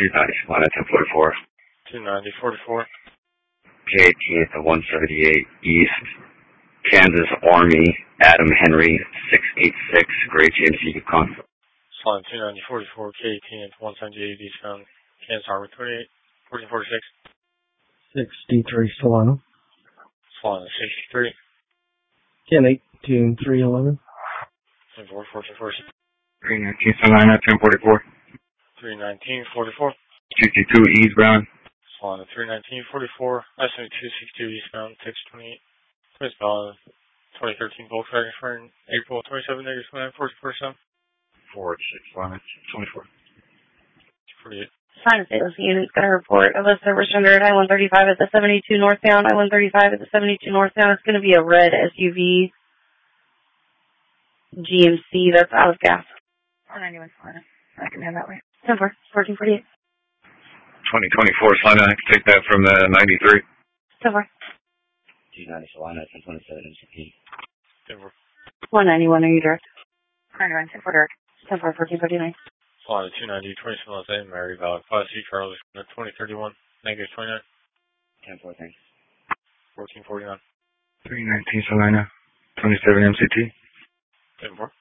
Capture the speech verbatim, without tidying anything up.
two ninety, Solana ten forty-four. two ninety, forty-four. K eighteenth at one seventy-eight East. Kansas Army, Adam Henry, six eighty-six, Gray G M C Yukon. Solana two ninety, forty-four, K eighteen at one seventy-eight Eastbound, Kansas Army twenty-eight, fourteen forty-six. sixty-three Solana. Solana sixty-three. ten eighteen, three eleven. ten four, fourteen forty-six. three nineteen Solana, ten forty-four. three nineteen, forty-four. sixty-two eastbound. Solana three nineteen, forty-four, I seventy-two, sixty-two eastbound, six twenty-eight. Eastbound, twenty thirteen Volkswagen for April twenty-seventh, negative twenty-nine, forty forty-seven. four six, Solana, twenty-four. forty-eight. San Jose unit's going to report of a service rendered I one thirty-five at the seventy-two northbound, I one thirty-five at the seventy-two northbound. It's going to be a red S U V G M C that's out of gas. four ninety-one Solana. I can head that way. ten four, fourteen forty-eight. twenty twenty-four Solana, I can take that from the ninety-three. ten four. two ninety Solana, ten twenty-seven M C P. ten four. one ninety-one, are you direct? one ninety-one, ten four direct. ten four, fourteen forty-nine. Solana two ninety, twenty-seven Los Angeles, Mary Valley, Class C, Charles, twenty thirty-one, negative twenty-nine. ten four, thanks. fourteen forty-nine. three nineteen Solana, twenty-seven M C T. ten four.